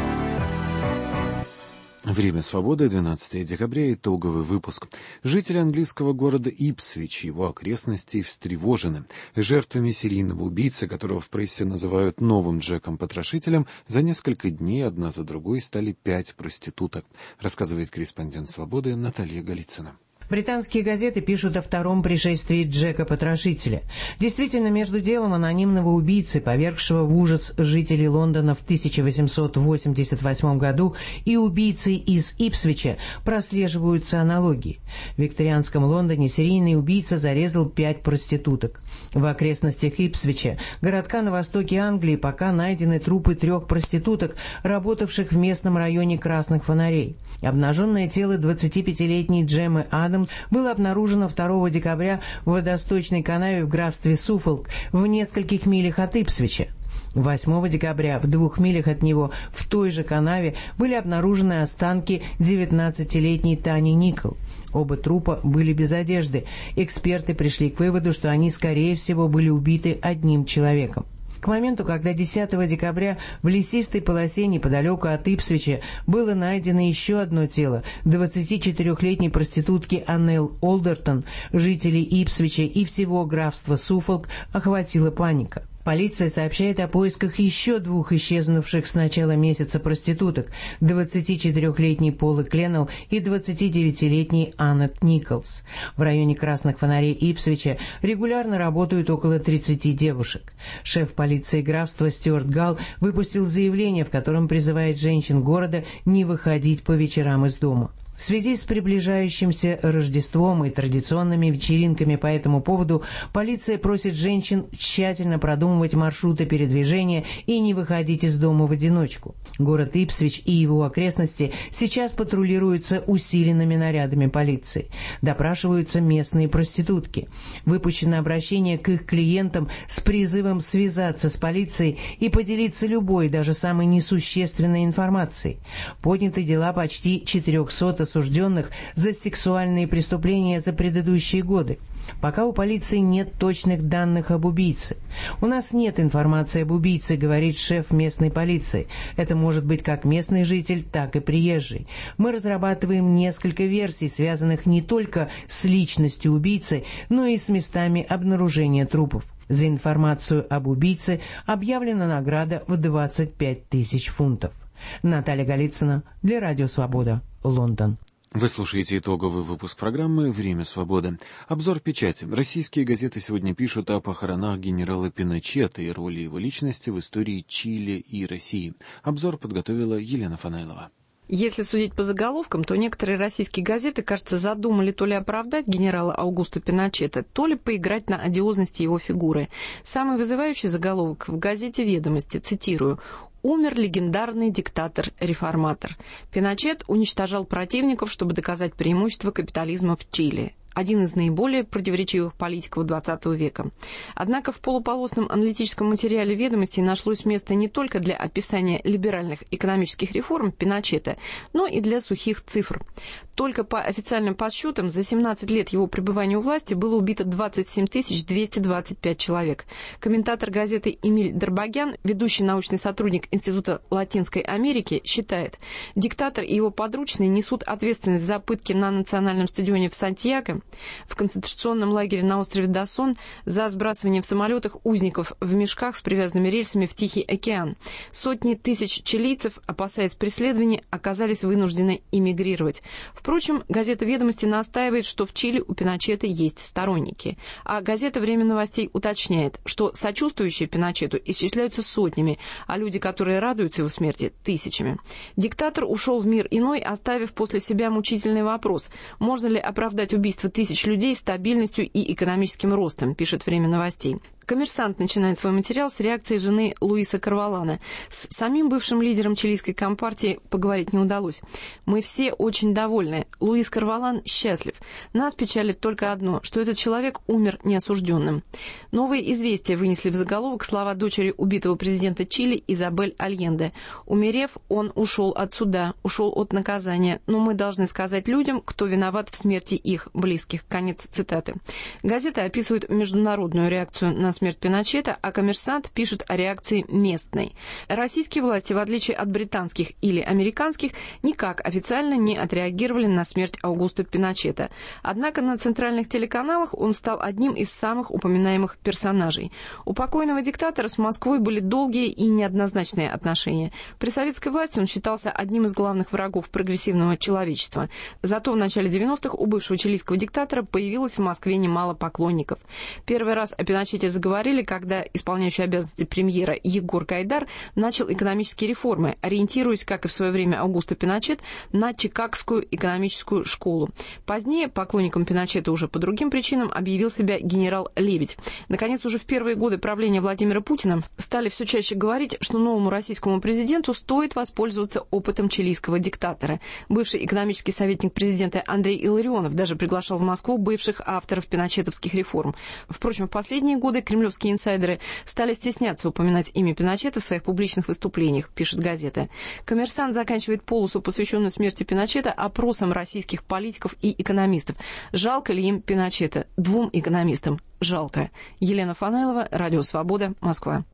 Время свободы, двенадцатое декабря, итоговый выпуск. Жители английского города Ипсвич и его окрестностей встревожены. Жертвами серийного убийцы, которого в прессе называют новым Джеком-потрошителем, за несколько дней одна за другой стали пять проституток, рассказывает корреспондент «Свободы» Наталья Голицына. Британские газеты пишут о втором пришествии Джека-потрошителя. Действительно, между делом анонимного убийцы, повергшего в ужас жителей Лондона в тысяча восемьсот восемьдесят восьмом году, и убийцей из Ипсвича прослеживаются аналогии. В викторианском Лондоне серийный убийца зарезал пять проституток. В окрестностях Ипсвича, городка на востоке Англии, пока найдены трупы трех проституток, работавших в местном районе Красных Фонарей. Обнаженное тело двадцатипятилетней Джеммы Адамс было обнаружено второго декабря в водосточной канаве в графстве Суффолк в нескольких милях от Ипсвича. восьмого декабря в двух милях от него в той же канаве были обнаружены останки девятнадцатилетней Тани Никол. Оба трупа были без одежды. Эксперты пришли к выводу, что они, скорее всего, были убиты одним человеком. К моменту, когда десятого декабря в лесистой полосе неподалеку от Ипсвича было найдено еще одно тело двадцатичетырехлетней проститутки Аннел Олдертон, жителей Ипсвича и всего графства Суффолк охватила паника. Полиция сообщает о поисках еще двух исчезнувших с начала месяца проституток – двадцатичетырехлетней Полы Кленнелл и двадцатидевятилетней Аннет Николс. В районе Красных Фонарей Ипсвича регулярно работают около тридцати девушек. Шеф полиции графства Стюарт Галл выпустил заявление, в котором призывает женщин города не выходить по вечерам из дома. В связи с приближающимся Рождеством и традиционными вечеринками по этому поводу полиция просит женщин тщательно продумывать маршруты передвижения и не выходить из дома в одиночку. Город Ипсвич и его окрестности сейчас патрулируются усиленными нарядами полиции. Допрашиваются местные проститутки. Выпущено обращение к их клиентам с призывом связаться с полицией и поделиться любой, даже самой несущественной информацией. Подняты дела почти четырехсот осужденных за сексуальные преступления за предыдущие годы. Пока у полиции нет точных данных об убийце. «У нас нет информации об убийце», — говорит шеф местной полиции. «Это может быть как местный житель, так и приезжий. Мы разрабатываем несколько версий, связанных не только с личностью убийцы, но и с местами обнаружения трупов». За информацию об убийце объявлена награда в двадцать пять тысяч фунтов. Наталья Голицына для Радио Свобода, Лондон. Вы слушаете итоговый выпуск программы «Время свободы». Обзор печати. Российские газеты сегодня пишут о похоронах генерала Пиночета и роли его личности в истории Чили и России. Обзор подготовила Елена Фанайлова. Если судить по заголовкам, то некоторые российские газеты, кажется, задумали то ли оправдать генерала Аугусто Пиночета, то ли поиграть на одиозности его фигуры. Самый вызывающий заголовок в газете «Ведомости», цитирую, «Умер легендарный диктатор-реформатор. Пиночет уничтожал противников, чтобы доказать преимущество капитализма в Чили». Один из наиболее противоречивых политиков двадцатого века. Однако в полуполосном аналитическом материале «Ведомостей» нашлось место не только для описания либеральных экономических реформ Пиночета, но и для сухих цифр. Только по официальным подсчетам за семнадцать лет его пребывания у власти было убито двадцать семь тысяч двести двадцать пять человек. Комментатор газеты Эмиль Дарбагян, ведущий научный сотрудник Института Латинской Америки, считает, диктатор и его подручные несут ответственность за пытки на национальном стадионе в Сантьяго, в концентрационном лагере на острове Дасон, за сбрасывание в самолетах узников в мешках с привязанными рельсами в Тихий океан. Сотни тысяч чилийцев, опасаясь преследований, оказались вынуждены эмигрировать. Впрочем, газета «Ведомости» настаивает, что в Чили у Пиночета есть сторонники. А газета «Время новостей» уточняет, что сочувствующие Пиночету исчисляются сотнями, а люди, которые радуются его смерти, тысячами. Диктатор ушел в мир иной, оставив после себя мучительный вопрос: можно ли оправдать убийство тысяч людей стабильностью и экономическим ростом, пишет «Время новостей». «Коммерсант» начинает свой материал с реакции жены Луиса Карвалана. С самим бывшим лидером чилийской компартии поговорить не удалось. «Мы все очень довольны. Луис Карвалан счастлив. Нас печалит только одно, что этот человек умер неосужденным». «Новые известия» вынесли в заголовок слова дочери убитого президента Чили Изабель Альенде. «Умерев, он ушел от суда, ушел от наказания, но мы должны сказать людям, кто виноват в смерти их близких». Конец цитаты. Газета описывает международную реакцию на смерть Пиночета, а «Коммерсант» пишет о реакции местной. Российские власти, в отличие от британских или американских, никак официально не отреагировали на смерть Аугусто Пиночета. Однако на центральных телеканалах он стал одним из самых упоминаемых персонажей. У покойного диктатора с Москвой были долгие и неоднозначные отношения. При советской власти он считался одним из главных врагов прогрессивного человечества. Зато в начале девяностых у бывшего чилийского диктатора появилось в Москве немало поклонников. Первый раз о Пиночете заговорили, когда исполняющий обязанности премьера Егор Гайдар начал экономические реформы, ориентируясь, как и в свое время Аугусто Пиночет, на Чикагскую экономическую школу. Позднее поклонником Пиночета уже по другим причинам объявил себя генерал Лебедь. Наконец, уже в первые годы правления Владимира Путина стали все чаще говорить, что новому российскому президенту стоит воспользоваться опытом чилийского диктатора. Бывший экономический советник президента Андрей Илларионов даже приглашал в Москву бывших авторов пиночетовских реформ. Впрочем, в последние годы кремлевские инсайдеры стали стесняться упоминать имя Пиночета в своих публичных выступлениях, пишет газета. «Коммерсант» заканчивает полосу, посвященную смерти Пиночета, опросом российских политиков и экономистов. Жалко ли им Пиночета? Двум экономистам жалко. Елена Фанайлова, Радио Свобода, Москва.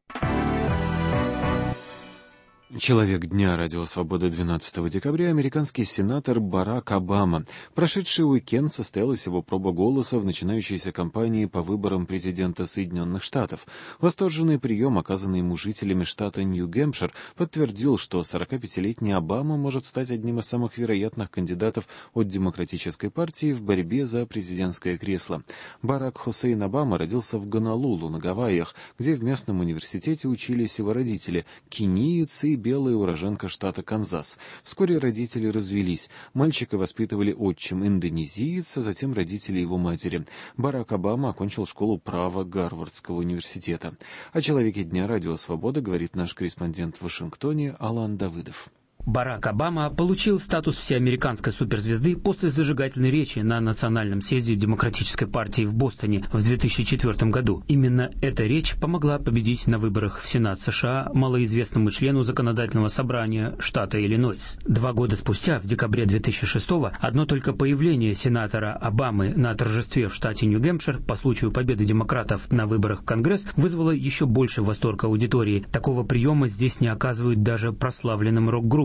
Человек дня Радио Свобода двенадцатого декабря — американский сенатор Барак Обама. Прошедший уикенд состоялась его проба голоса в начинающейся кампании по выборам президента Соединенных Штатов. Восторженный прием, оказанный ему жителями штата Нью-Гэмпшир, подтвердил, что сорокапятилетний Обама может стать одним из самых вероятных кандидатов от Демократической партии в борьбе за президентское кресло. Барак Хусейн Обама родился в Гонолулу на Гавайях, где в местном университете учились его родители — кенийец и белая уроженка штата Канзас. Вскоре родители развелись. Мальчика воспитывали отчим индонезиец, а затем родители его матери. Барак Обама окончил школу права Гарвардского университета. О человеке дня Радио Свобода говорит наш корреспондент в Вашингтоне Алан Давыдов. Барак Обама получил статус всеамериканской суперзвезды после зажигательной речи на Национальном съезде Демократической партии в Бостоне в две тысячи четвёртом году. Именно эта речь помогла победить на выборах в Сенат США малоизвестному члену Законодательного собрания штата Иллинойс. Два года спустя, в декабре две тысячи шестого, одно только появление сенатора Обамы на торжестве в штате Нью-Гэмпшир по случаю победы демократов на выборах в Конгресс вызвало еще больше восторг аудитории. Такого приема здесь не оказывают даже прославленным рок-группам.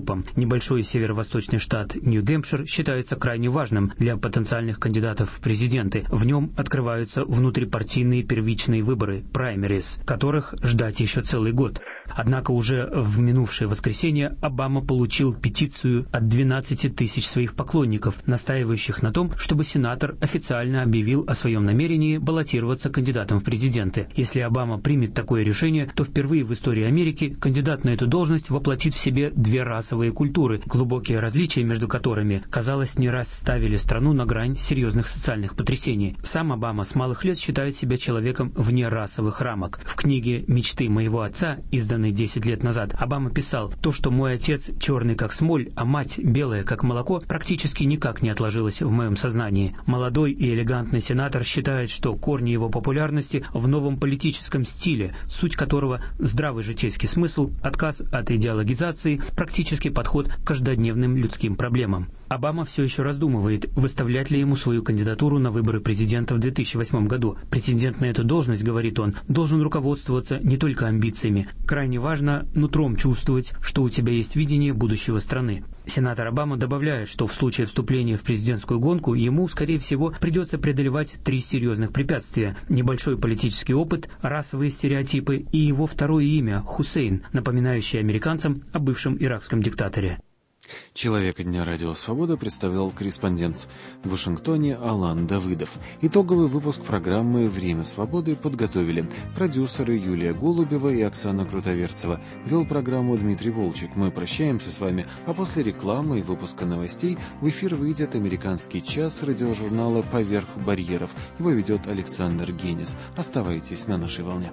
группам. Небольшой северо-восточный штат Нью-Гэмпшир считается крайне важным для потенциальных кандидатов в президенты. В нем открываются внутрипартийные первичные выборы, праймерис, которых ждать еще целый год. Однако уже в минувшее воскресенье Обама получил петицию от двенадцати тысяч своих поклонников, настаивающих на том, чтобы сенатор официально объявил о своем намерении баллотироваться кандидатом в президенты. Если Обама примет такое решение, то впервые в истории Америки кандидат на эту должность воплотит в себе две расовые культуры, глубокие различия между которыми, казалось, не раз ставили страну на грань серьезных социальных потрясений. Сам Обама с малых лет считает себя человеком вне расовых рамок. В книге «Мечты моего отца», изданной десять лет назад, Обама писал: «То, что мой отец черный как смоль, а мать белая как молоко, практически никак не отложилось в моем сознании». Молодой и элегантный сенатор считает, что корни его популярности в новом политическом стиле, суть которого здравый житейский смысл, отказ от идеологизации, практический подход к каждодневным людским проблемам. Обама все еще раздумывает, выставлять ли ему свою кандидатуру на выборы президента в две тысячи восьмом году. Претендент на эту должность, говорит он, должен руководствоваться не только амбициями. Крайне важно нутром чувствовать, что у тебя есть видение будущего страны. Сенатор Обама добавляет, что в случае вступления в президентскую гонку ему, скорее всего, придется преодолевать три серьезных препятствия: небольшой политический опыт, расовые стереотипы и его второе имя – Хусейн, напоминающее американцам о бывшем иракском диктаторе. «Человека дня» Радио Свобода представлял корреспондент в Вашингтоне Алан Давыдов. Итоговый выпуск программы «Время свободы» подготовили продюсеры Юлия Голубева и Оксана Крутоверцева. Вел программу Дмитрий Волчек. Мы прощаемся с вами, а после рекламы и выпуска новостей в эфир выйдет «Американский час» радиожурнала «Поверх барьеров». Его ведет Александр Генис. Оставайтесь на нашей волне.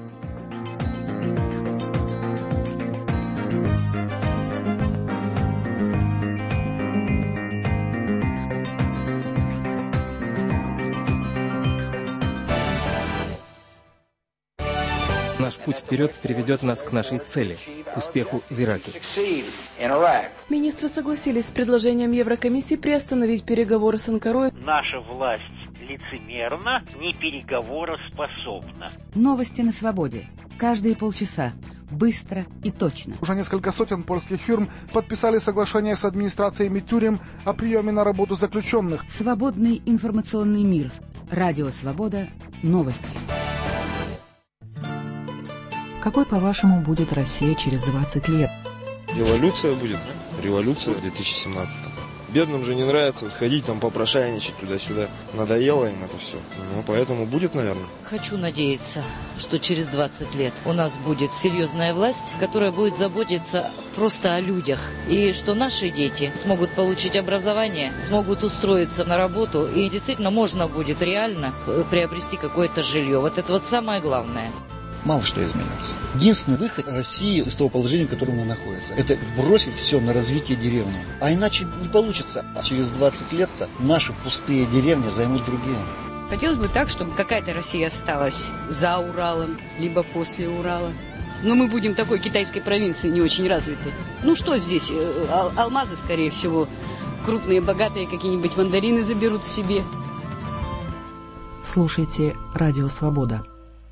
Наш путь вперед приведет нас к нашей цели – к успеху в Ираке. Министры согласились с предложением Еврокомиссии приостановить переговоры с Анкарой. Наша власть лицемерна, не переговороспособна. Новости на свободе. Каждые полчаса. Быстро и точно. Уже несколько сотен польских фирм подписали соглашение с администрацией Митюрем о приеме на работу заключенных. Свободный информационный мир. Радио Свобода. Новости. Какой, по-вашему, будет Россия через двадцать лет? Революция будет. Революция в две тысячи семнадцатом. Бедным же не нравится ходить там попрошайничать туда-сюда. Надоело им это все. Ну, поэтому будет, наверное. Хочу надеяться, что через двадцать лет у нас будет серьезная власть, которая будет заботиться просто о людях. И что наши дети смогут получить образование, смогут устроиться на работу. И действительно можно будет реально приобрести какое-то жилье. Вот это вот самое главное. Мало что изменится. Единственный выход России из того положения, в котором она находится, это бросить все на развитие деревни. А иначе не получится. А через двадцать лет-то наши пустые деревни займут другие. Хотелось бы так, чтобы какая-то Россия осталась за Уралом, либо после Урала. Но мы будем такой китайской провинции не очень развитой. Ну что здесь? Ал- алмазы, скорее всего. Крупные, богатые какие-нибудь мандарины заберут себе. Слушайте «Радио Свобода».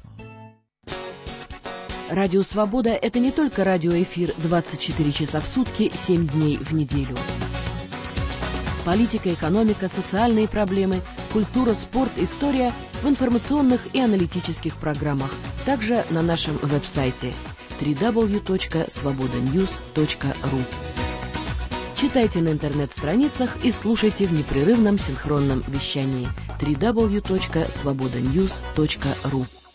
Радио «Свобода» — это не только радиоэфир двадцать четыре часа в сутки, семь дней в неделю. Политика, экономика, социальные проблемы, культура, спорт, история в информационных и аналитических программах. Также на нашем веб-сайте дабл ю дабл ю дабл ю точка свобода ньюс точка ру. Читайте на интернет-страницах и слушайте в непрерывном синхронном вещании дабл ю дабл ю дабл ю точка свобода ньюс точка ру.